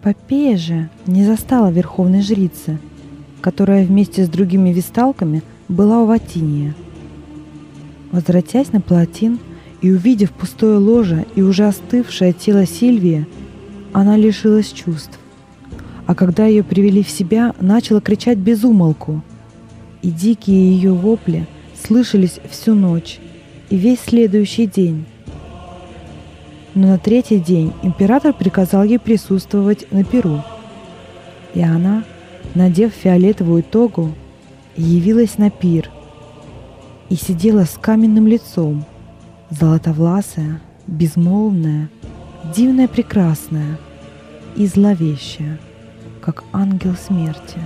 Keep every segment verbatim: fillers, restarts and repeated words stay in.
Эпопея же не застала верховной жрицы, которая вместе с другими весталками была у Ватиния. Возвратясь на палатин и увидев пустое ложе и уже остывшее тело Сильвии, она лишилась чувств. А когда ее привели в себя, начала кричать без умолку. И дикие ее вопли слышались всю ночь и весь следующий день. Но на третий день император приказал ей присутствовать на пиру. И она, надев фиолетовую тогу, явилась на пир и сидела с каменным лицом, золотовласая, безмолвная, дивная, прекрасная и зловещая, как ангел смерти.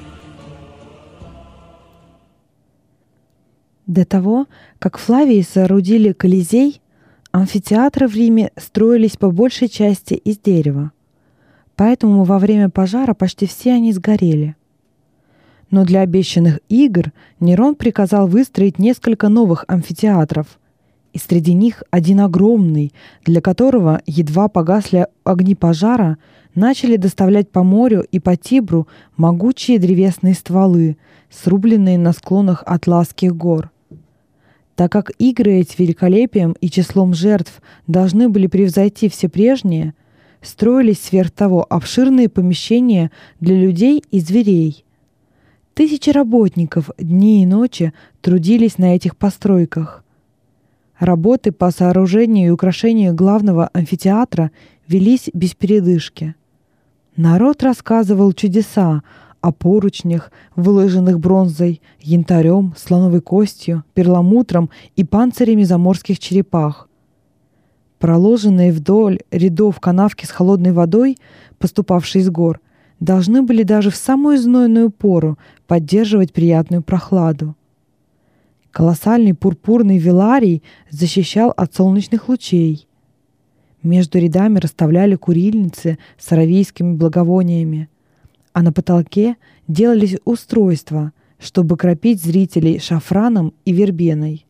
До того, как Флавии соорудили Колизей, амфитеатры в Риме строились по большей части из дерева, поэтому во время пожара почти все они сгорели. Но для обещанных игр Нерон приказал выстроить несколько новых амфитеатров, и среди них один огромный, для которого едва погасли огни пожара, начали доставлять по морю и по Тибру могучие древесные стволы, срубленные на склонах Атласских гор. Так как игры эти великолепием и числом жертв должны были превзойти все прежние, строились сверх того обширные помещения для людей и зверей. Тысячи работников дни и ночи трудились на этих постройках. Работы по сооружению и украшению главного амфитеатра велись без передышки. Народ рассказывал чудеса о поручнях, выложенных бронзой, янтарем, слоновой костью, перламутром и панцирями заморских черепах. Проложенные вдоль рядов канавки с холодной водой, поступавшей с гор, должны были даже в самую знойную пору поддерживать приятную прохладу. Колоссальный пурпурный веларий защищал от солнечных лучей. Между рядами расставляли курильницы с аравийскими благовониями, а на потолке делались устройства, чтобы кропить зрителей шафраном и вербеной.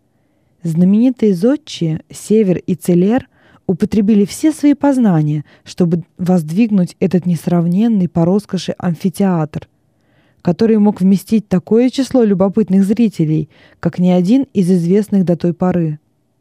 Знаменитые зодчие Север и Целер употребили все свои познания, чтобы воздвигнуть этот несравненный по роскоши амфитеатр, который мог вместить такое число любопытных зрителей, как ни один из известных до той поры.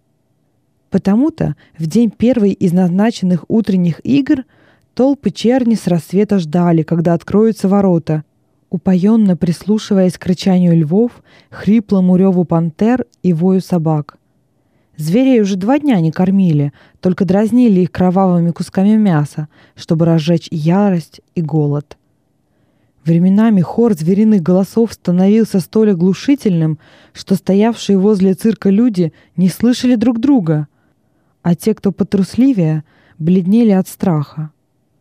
Потому-то в день первой из назначенных утренних игр толпы черни с рассвета ждали, когда откроются ворота, упоенно прислушиваясь к рычанию львов, хриплому реву пантер и вою собак. Зверей уже два дня не кормили, только дразнили их кровавыми кусками мяса, чтобы разжечь ярость и голод. Временами хор звериных голосов становился столь оглушительным, что стоявшие возле цирка люди не слышали друг друга, а те, кто потрусливее, бледнели от страха.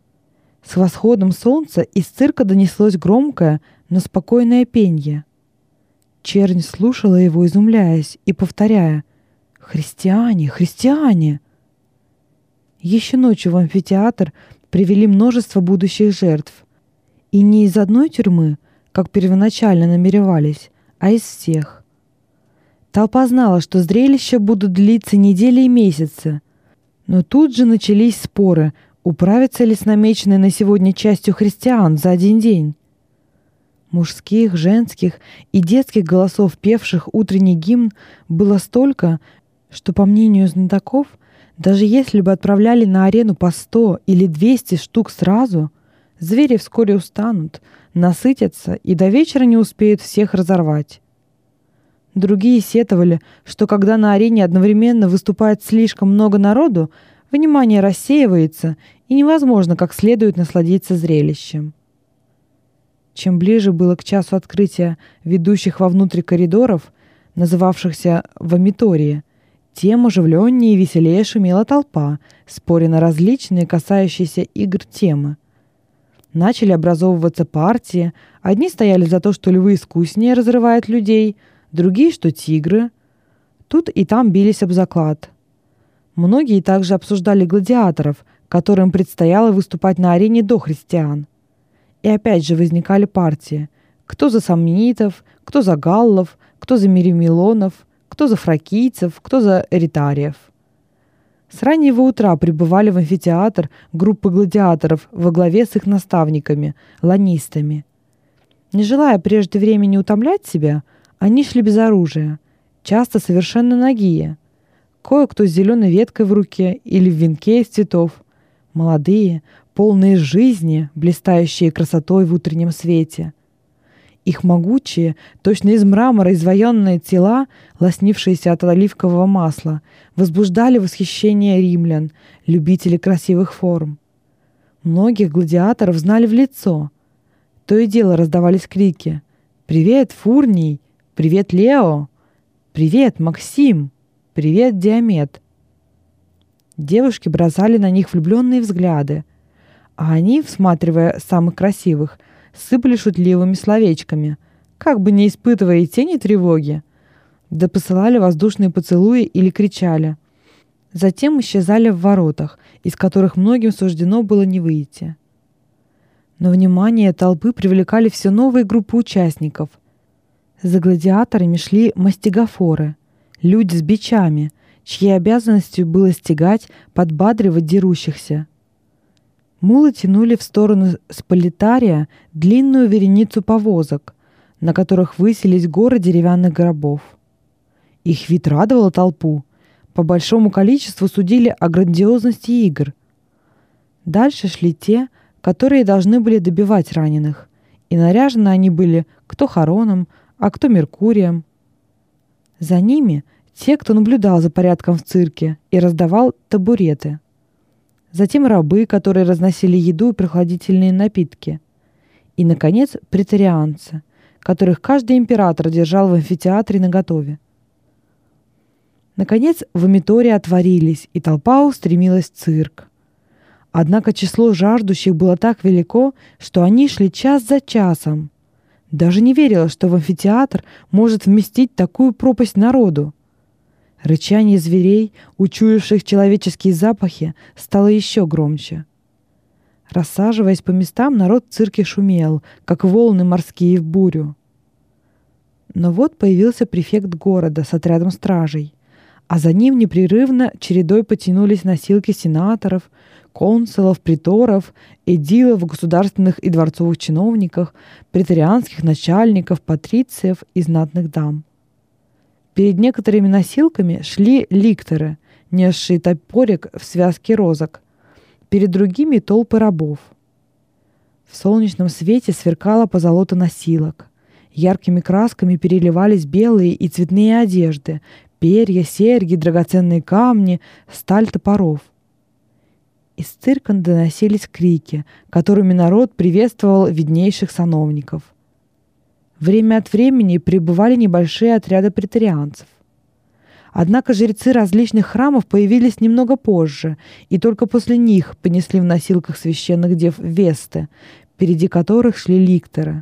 С восходом солнца из цирка донеслось громкое, но спокойное пенье. Чернь слушала его, изумляясь и повторяя: «Христиане! Христиане!» Еще ночью в амфитеатр привели множество будущих жертв. И не из одной тюрьмы, как первоначально намеревались, а из всех. Толпа знала, что зрелища будут длиться недели и месяцы. Но тут же начались споры, управиться ли с намеченной на сегодня частью христиан за один день. Мужских, женских и детских голосов, певших утренний гимн, было столько, что, по мнению знатоков, даже если бы отправляли на арену по сто или двести штук сразу, звери вскоре устанут, насытятся и до вечера не успеют всех разорвать. Другие сетовали, что когда на арене одновременно выступает слишком много народу, внимание рассеивается и невозможно как следует насладиться зрелищем. Чем ближе было к часу открытия ведущих вовнутрь коридоров, называвшихся вомитории, тем оживленнее и веселее шумела толпа, споря на различные касающиеся игр темы. Начали образовываться партии. Одни стояли за то, что львы искуснее разрывают людей, другие, что тигры. Тут и там бились об заклад. Многие также обсуждали гладиаторов, которым предстояло выступать на арене до христиан. И опять же возникали партии. Кто за самнитов, кто за галлов, кто за миримилонов, кто за фракийцев, кто за эритариев. С раннего утра прибывали в амфитеатр группы гладиаторов во главе с их наставниками, ланистами. Не желая прежде времени утомлять себя, они шли без оружия, часто совершенно нагие. Кое-кто с зеленой веткой в руке или в венке из цветов. Молодые, полные жизни, блистающие красотой в утреннем свете. Их могучие, точно из мрамора изваянные тела, лоснившиеся от оливкового масла, возбуждали восхищение римлян, любителей красивых форм. Многих гладиаторов знали в лицо. То и дело раздавались крики: «Привет, Фурний! Привет, Лео! Привет, Максим! Привет, Диамет!» Девушки бросали на них влюбленные взгляды, а они, всматривая самых красивых, сыпали шутливыми словечками, как бы не испытывая и тени тревоги, да посылали воздушные поцелуи или кричали. Затем исчезали в воротах, из которых многим суждено было не выйти. Но внимание толпы привлекали все новые группы участников. За гладиаторами шли мастигофоры, люди с бичами, чьей обязанностью было стегать, подбадривать дерущихся. Мулы тянули в сторону Сполитария длинную вереницу повозок, на которых высились горы деревянных гробов. Их вид радовал толпу. По большому количеству судили о грандиозности игр. Дальше шли те, которые должны были добивать раненых, и наряжены они были кто Хароном, а кто Меркурием. За ними те, кто наблюдал за порядком в цирке и раздавал табуреты. Затем рабы, которые разносили еду и прохладительные напитки. И, наконец, преторианцы, которых каждый император держал в амфитеатре наготове. Наконец, вомитории отворились, и толпа устремилась в цирк. Однако число жаждущих было так велико, что они шли час за часом. Даже не верилось, что в амфитеатр может вместить такую пропасть народу. Рычание зверей, учуявших человеческие запахи, стало еще громче. Рассаживаясь по местам, народ в цирке шумел, как волны морские в бурю. Но вот появился префект города с отрядом стражей, а за ним непрерывно чередой потянулись носилки сенаторов, консулов, приторов, эдилов, государственных и дворцовых чиновников, преторианских начальников, патрициев и знатных дам. Перед некоторыми носилками шли ликторы, несшие топорик в связке розок. Перед другими — толпы рабов. В солнечном свете сверкала позолота носилок. Яркими красками переливались белые и цветные одежды, перья, серьги, драгоценные камни, сталь топоров. Из цирка доносились крики, которыми народ приветствовал виднейших сановников. Время от времени прибывали небольшие отряды преторианцев. Однако жрецы различных храмов появились немного позже, и только после них понесли в носилках священных дев весты, впереди которых шли ликторы.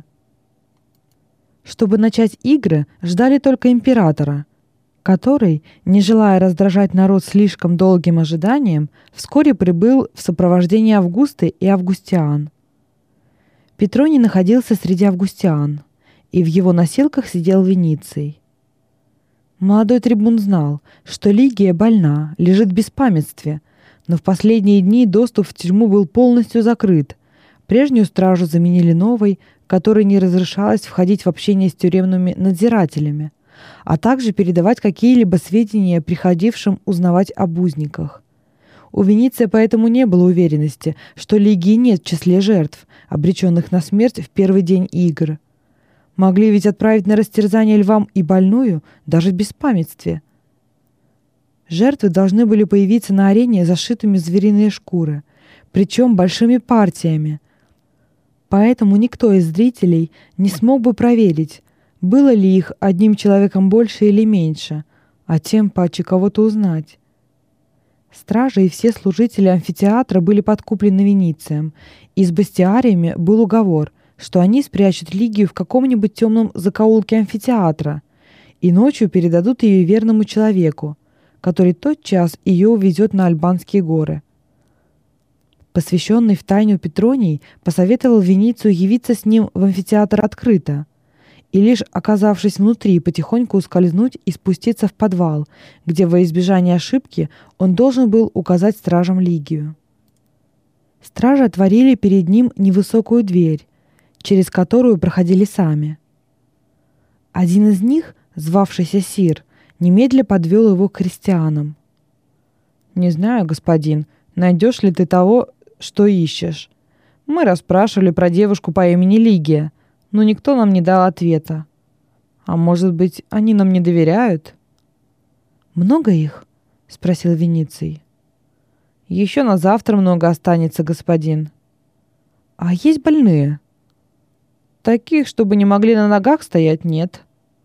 Чтобы начать игры, ждали только императора, который, не желая раздражать народ слишком долгим ожиданием, вскоре прибыл в сопровождении Августы и Августиан. Петроний находился среди августиан, и в его носилках сидел Вениций. Молодой трибун знал, что Лигия больна, лежит в беспамятстве, но в последние дни доступ в тюрьму был полностью закрыт. Прежнюю стражу заменили новой, которой не разрешалось входить в общение с тюремными надзирателями, а также передавать какие-либо сведения приходившим узнавать об узниках. У Вениция поэтому не было уверенности, что Лигии нет в числе жертв, обреченных на смерть в первый день игр. Могли ведь отправить на растерзание львам и больную, даже в беспамятстве. Жертвы должны были появиться на арене зашитыми в звериные шкуры, причем большими партиями. Поэтому никто из зрителей не смог бы проверить, было ли их одним человеком больше или меньше, а тем паче кого-то узнать. Стражи и все служители амфитеатра были подкуплены Веницием, и с бастиариями был уговор, что они спрячут Лигию в каком-нибудь темном закоулке амфитеатра и ночью передадут ее верному человеку, который тотчас ее увезет на Альбанские горы. Посвященный в тайну Петроний посоветовал Веницию явиться с ним в амфитеатр открыто, и лишь оказавшись внутри, потихоньку ускользнуть и спуститься в подвал, где во избежание ошибки он должен был указать стражам Лигию. Стражи отворили перед ним невысокую дверь, через которую проходили сами. Один из них, звавшийся Сир, немедля подвел его к христианам. «Не знаю, господин, найдешь ли ты того, что ищешь. Мы расспрашивали про девушку по имени Лигия, но никто нам не дал ответа. А может быть, они нам не доверяют?» «Много их?» — спросил Вениций. «Еще на завтра много останется, господин». «А есть больные?» «Таких, чтобы не могли на ногах стоять, нет».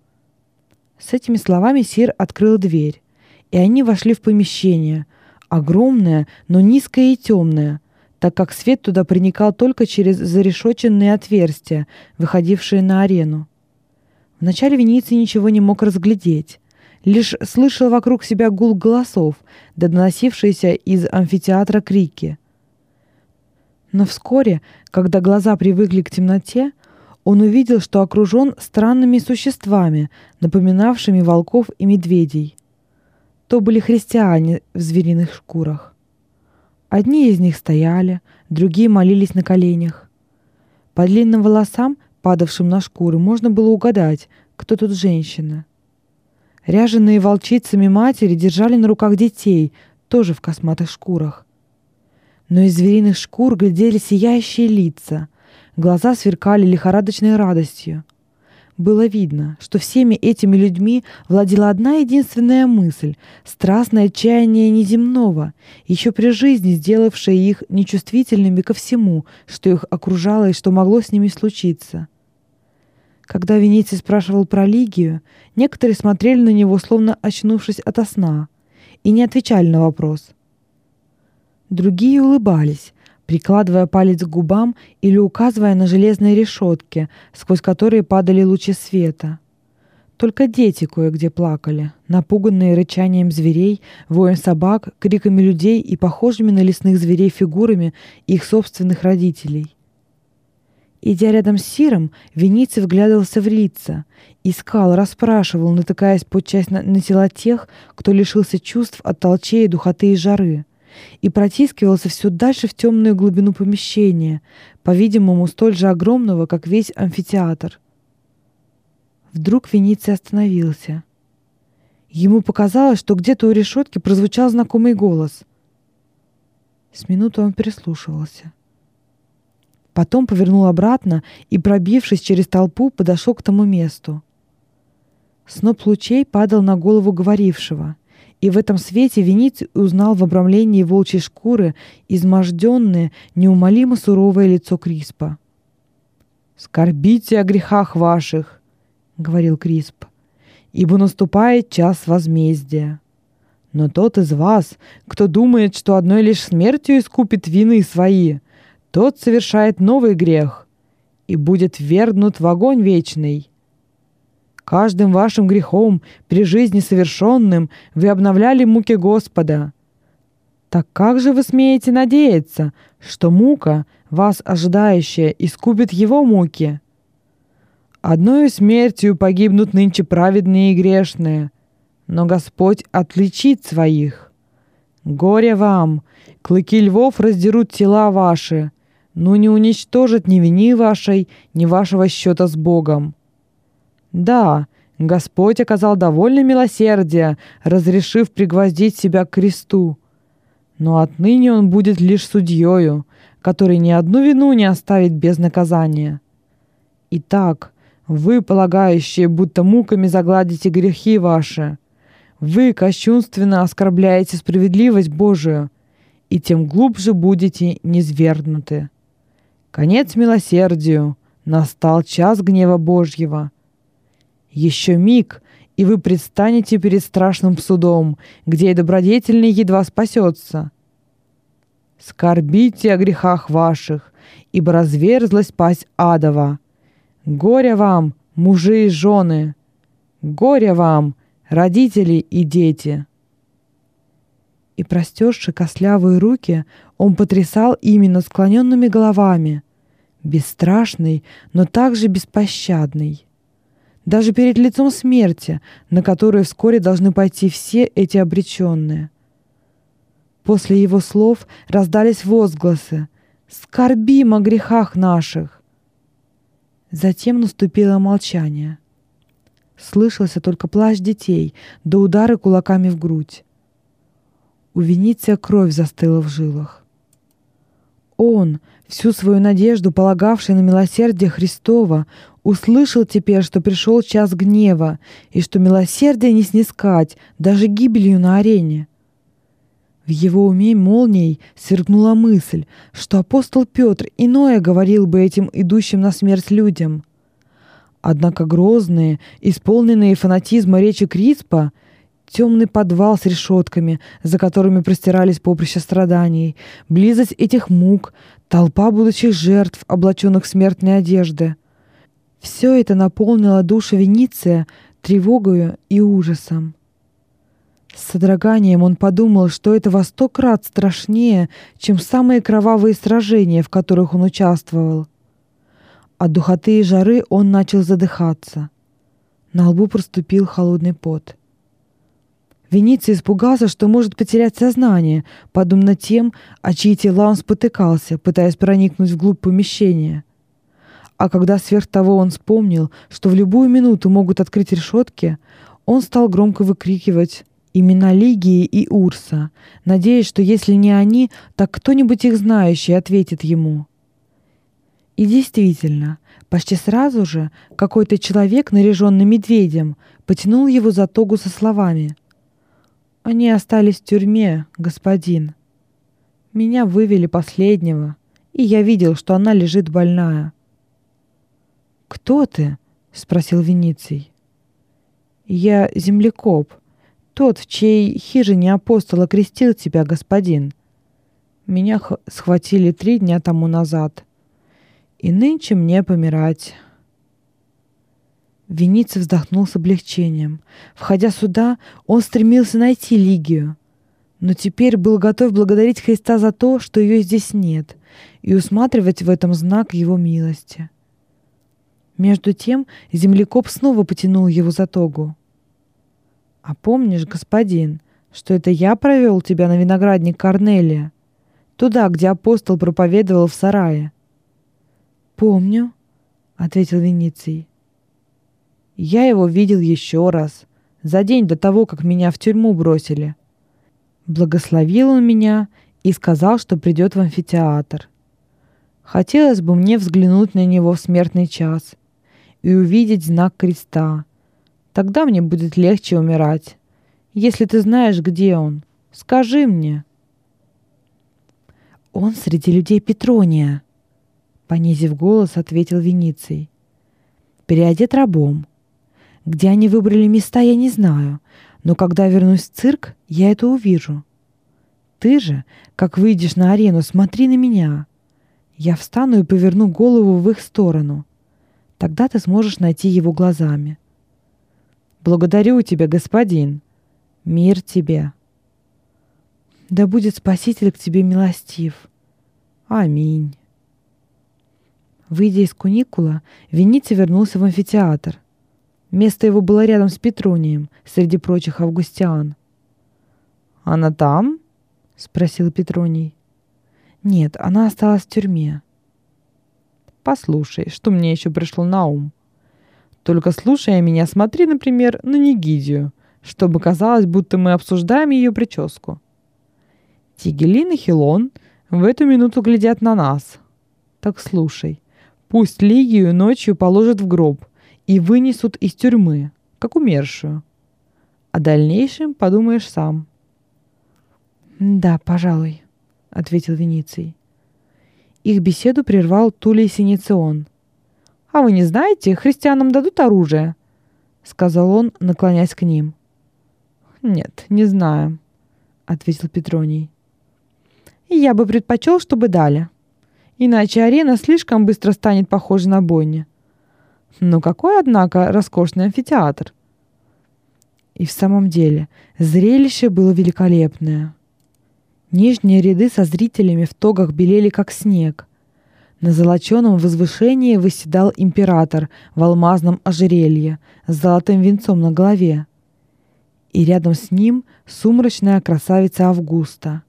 С этими словами Сир открыл дверь, и они вошли в помещение, огромное, но низкое и темное, так как свет туда проникал только через зарешоченные отверстия, выходившие на арену. Вначале Вениций ничего не мог разглядеть, лишь слышал вокруг себя гул голосов, да доносившиеся из амфитеатра крики. Но вскоре, когда глаза привыкли к темноте, он увидел, что окружен странными существами, напоминавшими волков и медведей. То были христиане в звериных шкурах. Одни из них стояли, другие молились на коленях. По длинным волосам, падавшим на шкуры, можно было угадать, кто тут женщина. Ряженые волчицами матери держали на руках детей, тоже в косматых шкурах. Но из звериных шкур глядели сияющие лица, глаза сверкали лихорадочной радостью. Было видно, что всеми этими людьми владела одна единственная мысль — страстное отчаяние неземного, еще при жизни сделавшее их нечувствительными ко всему, что их окружало и что могло с ними случиться. Когда Вениций спрашивал про Лигию, некоторые смотрели на него, словно очнувшись ото сна, и не отвечали на вопрос. Другие улыбались, прикладывая палец к губам или указывая на железные решетки, сквозь которые падали лучи света. Только дети кое-где плакали, напуганные рычанием зверей, воем собак, криками людей и похожими на лесных зверей фигурами их собственных родителей. Идя рядом с Сиром, Вениций вглядывался в лица, искал, расспрашивал, натыкаясь подчас на, на тела тех, кто лишился чувств от толчей, духоты и жары, и протискивался все дальше в темную глубину помещения, по-видимому, столь же огромного, как весь амфитеатр. Вдруг Вениций остановился. Ему показалось, что где-то у решетки прозвучал знакомый голос. С минуту он прислушивался. Потом повернул обратно и, пробившись через толпу, подошел к тому месту. Сноп лучей падал на голову говорившего, и в этом свете Вениций узнал в обрамлении волчьей шкуры изможденное, неумолимо суровое лицо Криспа. «Скорбите о грехах ваших», — говорил Крисп, — «ибо наступает час возмездия. Но тот из вас, кто думает, что одной лишь смертью искупит вины свои, тот совершает новый грех и будет ввергнут в огонь вечный. Каждым вашим грехом при жизни совершенным вы обновляли муки Господа. Так как же вы смеете надеяться, что мука, вас ожидающая, искупит его муки? Одною смертью погибнут нынче праведные и грешные, но Господь отличит своих. Горе вам! Клыки львов раздерут тела ваши, но не уничтожат ни вины вашей, ни вашего счета с Богом. Да, Господь оказал довольно милосердия, разрешив пригвоздить себя к кресту. Но отныне Он будет лишь судьёю, который ни одну вину не оставит без наказания. Итак, вы, полагающие, будто муками загладите грехи ваши, вы кощунственно оскорбляете справедливость Божию, и тем глубже будете низвергнуты. Конец милосердию, настал час гнева Божьего. Еще миг, и вы предстанете перед страшным судом, где и добродетельный едва спасется. Скорбите о грехах ваших, ибо разверзлась пасть адова. Горе вам, мужи и жены! Горе вам, родители и дети!» И, простерши костлявые руки, он потрясал ими над склоненными головами, бесстрашный, но также беспощадный. даже перед лицом смерти, на которую вскоре должны пойти все эти обреченные. После его слов раздались возгласы: «Скорбим о грехах наших!» Затем наступило молчание. Слышался только плач детей, да удары кулаками в грудь. У Вениция кровь застыла в жилах. Он, всю свою надежду полагавший на милосердие Христова, услышал теперь, что пришел час гнева, и что милосердие не снискать даже гибелью на арене. В его уме молнией сверкнула мысль, что апостол Петр иное говорил бы этим идущим на смерть людям. Однако грозные, исполненные фанатизма речи Криспа, темный подвал с решетками, за которыми простирались поприща страданий, близость этих мук, толпа будущих жертв, облаченных в смертные одежды — все это наполнило душу Вениция тревогою и ужасом. С содроганием он подумал, что это во сто крат страшнее, чем самые кровавые сражения, в которых он участвовал. От духоты и жары он начал задыхаться. На лбу проступил холодный пот. Вениций испугался, что может потерять сознание, подобно над тем, о чьи тела он спотыкался, пытаясь проникнуть вглубь помещения. А когда сверх того он вспомнил, что в любую минуту могут открыть решетки, он стал громко выкрикивать имена Лигии и Урса, надеясь, что если не они, так кто-нибудь их знающий ответит ему. И действительно, почти сразу же какой-то человек, наряженный медведем, потянул его за тогу со словами: «Они остались в тюрьме, господин. Меня вывели последнего, и я видел, что она лежит больная». «Кто ты?» — спросил Вениций. «Я землекоп, тот, в чьей хижине апостол окрестил тебя, господин. Меня х- схватили три дня тому назад, и нынче мне помирать». Вениций вздохнул с облегчением. Входя сюда, он стремился найти Лигию, но теперь был готов благодарить Христа за то, что ее здесь нет, и усматривать в этом знак его милости. Между тем землекоп снова потянул его за тогу. «А помнишь, господин, что это я провел тебя на виноградник Корнелия, туда, где апостол проповедовал в сарае?» «Помню», — ответил Вениций. «Я его видел еще раз, за день до того, как меня в тюрьму бросили. Благословил он меня и сказал, что придет в амфитеатр. Хотелось бы мне взглянуть на него в смертный час и увидеть знак креста. Тогда мне будет легче умирать. Если ты знаешь, где он, скажи мне». «Он среди людей Петрония», — понизив голос, ответил Вениций. «Переодет рабом. Где они выбрали места, я не знаю, но когда вернусь в цирк, я это увижу. Ты же, как выйдешь на арену, смотри на меня. Я встану и поверну голову в их сторону. Тогда ты сможешь найти его глазами». «Благодарю тебя, господин. Мир тебе». «Да будет Спаситель к тебе милостив. Аминь». Выйдя из куникула, Вениций вернулся в амфитеатр. Место его было рядом с Петронием, среди прочих августиан. «Она там?» — спросил Петроний. «Нет, она осталась в тюрьме». «Послушай, что мне еще пришло на ум. Только слушая меня, смотри, например, на Нигидию, чтобы казалось, будто мы обсуждаем ее прическу. Тигелин и Хилон в эту минуту глядят на нас. Так слушай, пусть Лигию ночью положат в гроб и вынесут из тюрьмы, как умершую. О дальнейшем подумаешь сам». «Да, пожалуй», — ответил Вениций. Их беседу прервал Тулей Синицион. «А вы не знаете, христианам дадут оружие?» — сказал он, наклоняясь к ним. «Нет, не знаю», — ответил Петроний. «Я бы предпочел, чтобы дали. Иначе арена слишком быстро станет похожа на бойню. Но какой, однако, роскошный амфитеатр!» И в самом деле зрелище было великолепное. Нижние ряды со зрителями в тогах белели, как снег. На золоченом возвышении восседал император в алмазном ожерелье с золотым венцом на голове. И рядом с ним сумрачная красавица Августа.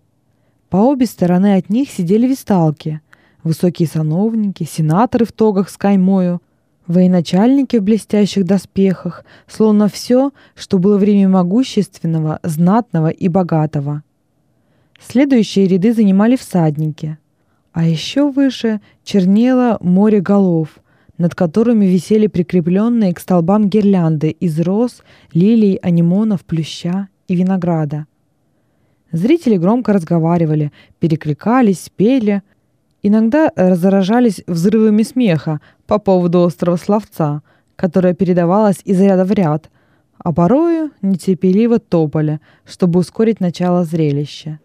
По обе стороны от них сидели весталки, высокие сановники, сенаторы в тогах с каймою, военачальники в блестящих доспехах, словно все, что было в Риме могущественного, знатного и богатого. Следующие ряды занимали всадники, а еще выше чернело море голов, над которыми висели прикрепленные к столбам гирлянды из роз, лилий, анимонов, плюща и винограда. Зрители громко разговаривали, перекликались, пели, иногда разражались взрывами смеха по поводу острого словца, которое передавалось из ряда в ряд, а порою нетерпеливо топали, чтобы ускорить начало зрелища.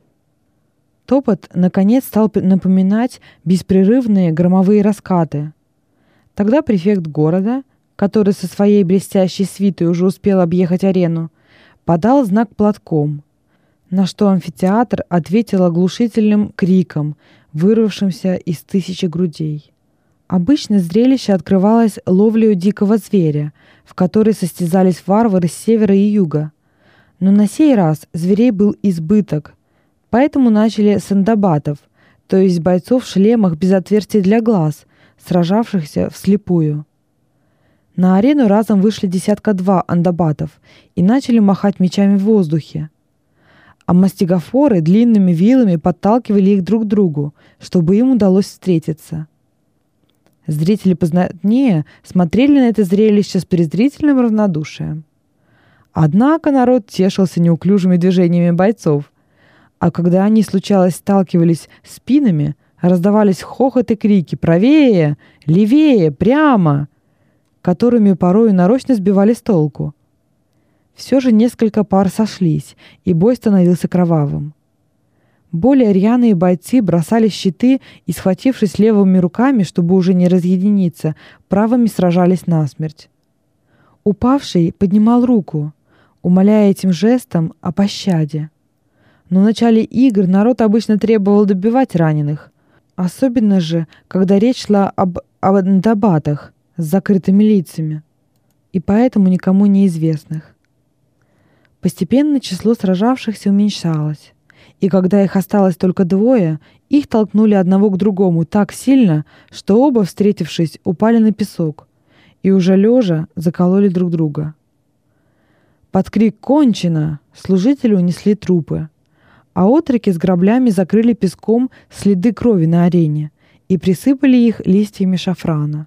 Топот, наконец, стал напоминать беспрерывные громовые раскаты. Тогда префект города, который со своей блестящей свитой уже успел объехать арену, подал знак платком, на что амфитеатр ответил оглушительным криком, вырвавшимся из тысячи грудей. Обычно зрелище открывалось ловлею дикого зверя, в которой состязались варвары с севера и юга. Но на сей раз зверей был избыток, поэтому начали с андабатов, то есть бойцов в шлемах без отверстий для глаз, сражавшихся вслепую. На арену разом вышли десятка два андабатов и начали махать мечами в воздухе. А мастигофоры длинными вилами подталкивали их друг к другу, чтобы им удалось встретиться. Зрители познатнее смотрели на это зрелище с презрительным равнодушием. Однако народ тешился неуклюжими движениями бойцов, а когда они, случалось, сталкивались спинами, раздавались хохот и крики «Правее! Левее! Прямо!», которыми порою нарочно сбивали с толку. Все же несколько пар сошлись, и бой становился кровавым. Более рьяные бойцы бросали щиты и, схватившись левыми руками, чтобы уже не разъединиться, правыми сражались насмерть. Упавший поднимал руку, умоляя этим жестом о пощаде. Но в начале игр народ обычно требовал добивать раненых, особенно же, когда речь шла об, об андабатах с закрытыми лицами, и поэтому никому неизвестных. Постепенно число сражавшихся уменьшалось, и когда их осталось только двое, их толкнули одного к другому так сильно, что оба, встретившись, упали на песок и уже лежа закололи друг друга. Под крик «Кончено!» служители унесли трупы, а отроки с граблями закрыли песком следы крови на арене и присыпали их листьями шафрана.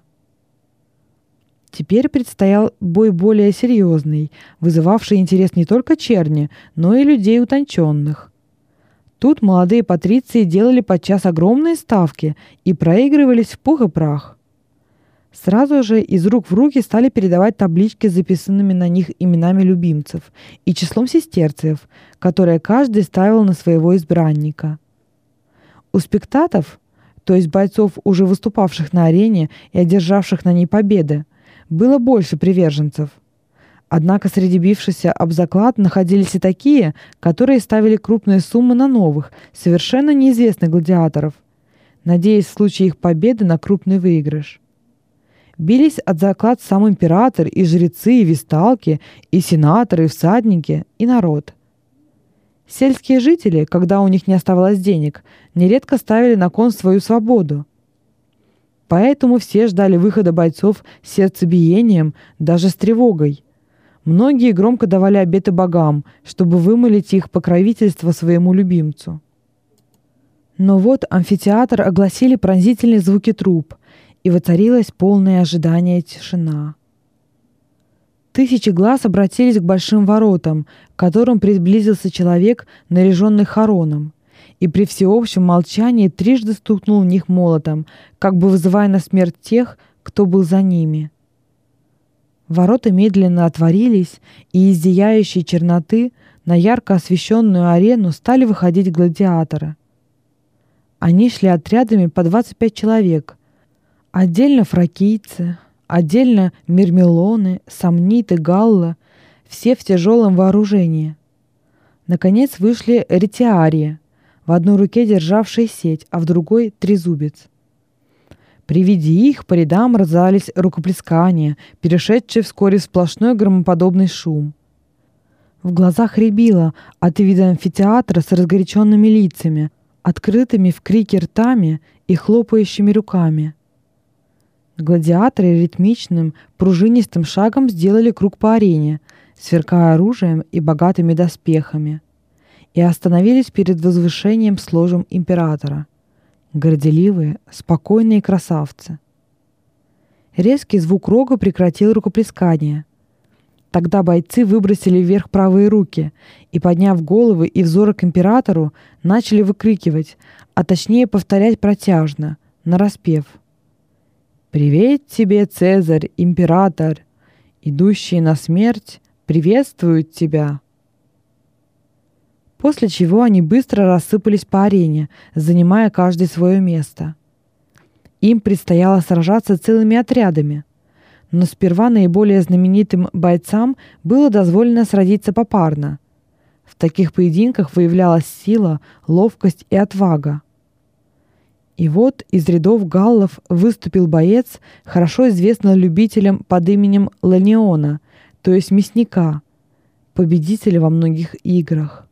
Теперь предстоял бой более серьезный, вызывавший интерес не только черни, но и людей утонченных. Тут молодые патриции делали подчас огромные ставки и проигрывались в пух и прах. Сразу же из рук в руки стали передавать таблички с записанными на них именами любимцев и числом сестерцев, которые каждый ставил на своего избранника. У спектатов, то есть бойцов, уже выступавших на арене и одержавших на ней победы, было больше приверженцев. Однако среди бившихся об заклад находились и такие, которые ставили крупные суммы на новых, совершенно неизвестных гладиаторов, надеясь в случае их победы на крупный выигрыш. Бились от заклад сам император, и жрецы, и весталки, и сенаторы, и всадники, и народ. Сельские жители, когда у них не оставалось денег, нередко ставили на кон свою свободу. Поэтому все ждали выхода бойцов с сердцебиением, даже с тревогой. Многие громко давали обеты богам, чтобы вымолить их покровительство своему любимцу. Но вот амфитеатр огласили пронзительные звуки труб, и воцарилось полное ожидание тишина. Тысячи глаз обратились к большим воротам, к которым приблизился человек, наряженный хороном, и при всеобщем молчании трижды стукнул в них молотом, как бы вызывая на смерть тех, кто был за ними. Ворота медленно отворились, и из зияющей черноты на ярко освещенную арену стали выходить гладиаторы. Они шли отрядами по двадцать пять человек, отдельно фракийцы, отдельно мирмелоны, самниты, галлы, все в тяжелом вооружении. Наконец вышли ретиарии, в одной руке державшие сеть, а в другой — трезубец. При виде их по рядам раздались рукоплескания, перешедшие вскоре в сплошной громоподобный шум. В глазах рябило от вида амфитеатра с разгоряченными лицами, открытыми в крике ртами и хлопающими руками. Гладиаторы ритмичным, пружинистым шагом сделали круг по арене, сверкая оружием и богатыми доспехами, и остановились перед возвышением с ложем императора. Горделивые, спокойные красавцы. Резкий звук рога прекратил рукоплескание. Тогда бойцы выбросили вверх правые руки и, подняв головы и взоры к императору, начали выкрикивать, а точнее повторять протяжно, нараспев: «Привет тебе, Цезарь, император! Идущие на смерть приветствуют тебя!» После чего они быстро рассыпались по арене, занимая каждый свое место. Им предстояло сражаться целыми отрядами, но сперва наиболее знаменитым бойцам было дозволено сразиться попарно. В таких поединках выявлялась сила, ловкость и отвага. И вот из рядов галлов выступил боец, хорошо известный любителям под именем Ланиона, то есть мясника, победителя во многих играх.